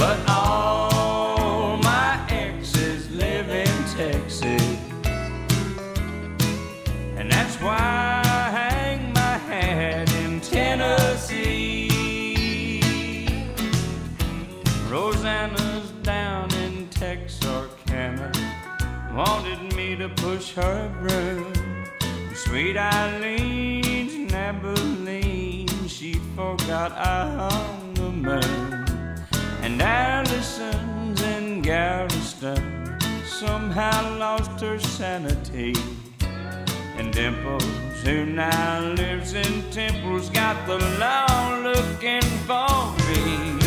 But all my exes live in Texas, and that's why I hang my hat in Tennessee. Rosanna's down in Texarkana, wanted me to push her broom. Sweet Eileen's in Abilene, she forgot I hung the moon. And Allison's in Galveston, somehow lost her sanity. And Dimples, who now lives in Temple's, got the law looking for me.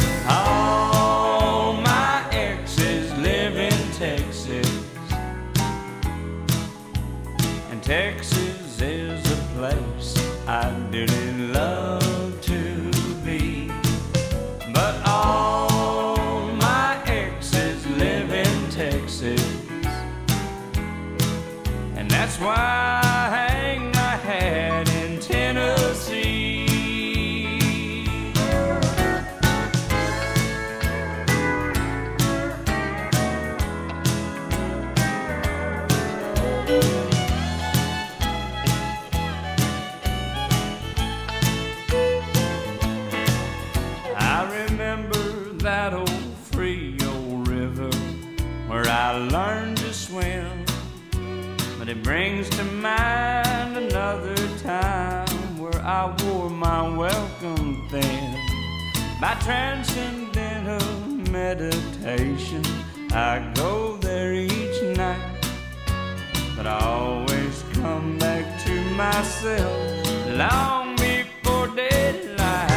All my exes live in Texas, and Texas is a place I dearly love to be. But all my exes live in Texas, and that's why I hang my hat in Tennessee. That old Frio river where I learned to swim, but it brings to mind another time where I wore my welcome thin. By transcendental meditation, I go there each night, but I always come back to myself long before daylight.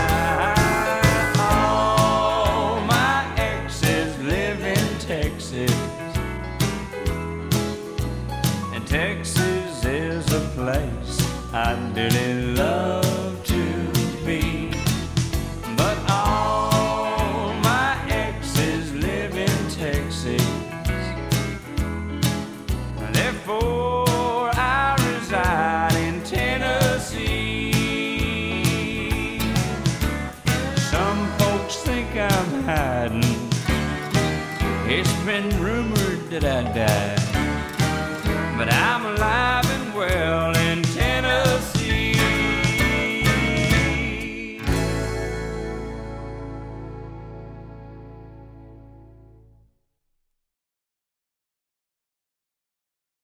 And Texas is a place I dearly love to be. But all my exes live in Texas, therefore I reside in Tennessee. Some folks think I'm hiding, it's been rumored that I died, but I'm alive